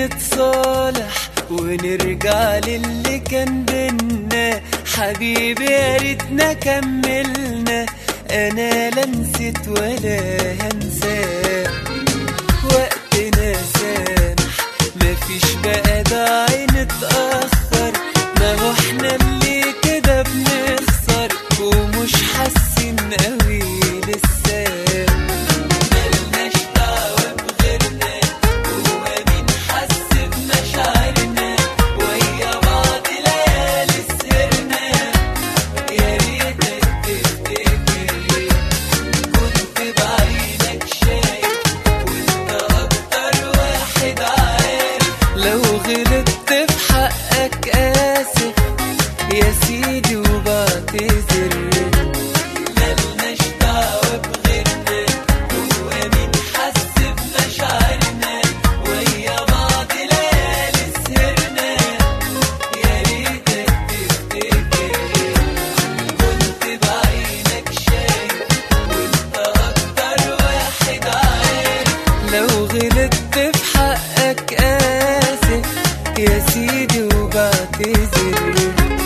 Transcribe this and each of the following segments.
نتصالح ونرجع للي كان بينا، حبيبي يا ريتنا كملنا، انا لا نسيت ولا هنساه. وقتنا سامح مفيش بقى داعي نتأخر، ما هو احنا اللي كده بنخسر ومش حاسين قوي لسه. ملناش دعوة بغيرنا هو مين حس بمشاعرنا، ويا بعض ليالي سهرنا. يا ريتك تفتكر كنت بعينك شايف وانت اكتر واحد عارف. لو غلطت في حقك آسف يا سيدي وبعتذر. ملناش دعوة بغيرنا هو مين حس بمشاعرنا، ويا بعض ليالي سهرنا. يا ريتك تفتكر كنت بعينك شايف وانت اكتر واحد عارف. لو غلطت في حقك آسف يا سيدي وبعتذر.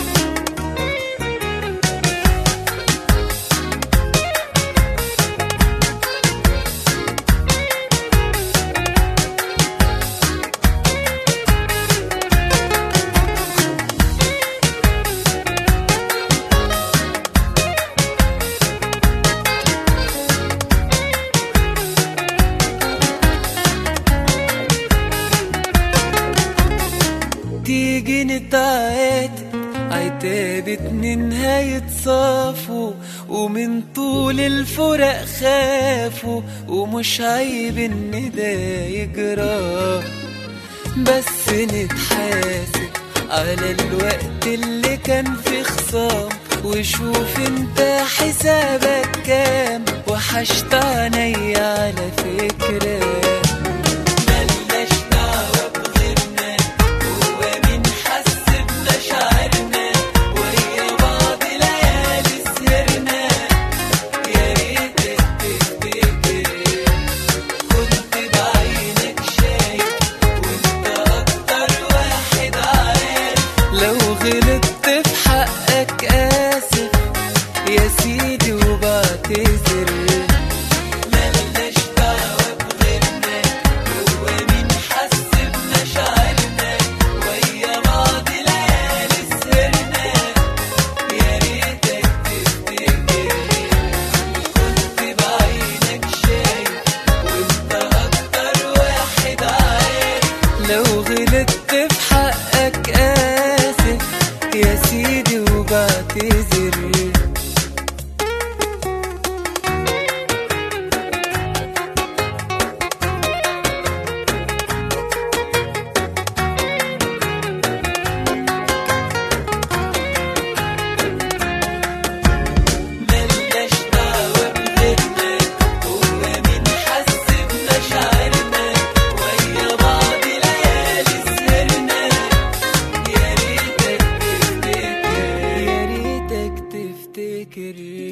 تيجي نتعاتب عتاب اتنين هيتصافوا، ومن طول الفرق خافوا، ومش عيب ان ده يجرى. بس نتحاسب على الوقت اللي كان في خصام، وشوف انت حسابك كام، وحشت عيني على فكرة. ملناش دعوة بغيرنا هو مين حس بمشاعرنا، ويا بعض ليالي سهرنا. يا ريتك تفتكر كنت بعينك شايف وانت اكتر واحد عارف. لو غلطت في حقك آسف يا سيدي وبعتذر. ملناش دعوة بغيرنا هو مين حس بمشاعرنا، ويا بعض ليالي سهرنا. يا ريتك تفتكر كنت بعينك شايف وانت اكتر واحد عارف. لو غلطت في حقك آسف يا سيدي وبعتذر. ملناش دعوة بغيرنا هو مين حس بمشاعرنا، ويا بعض ليالي سهرنا. يا ريتك تفتكر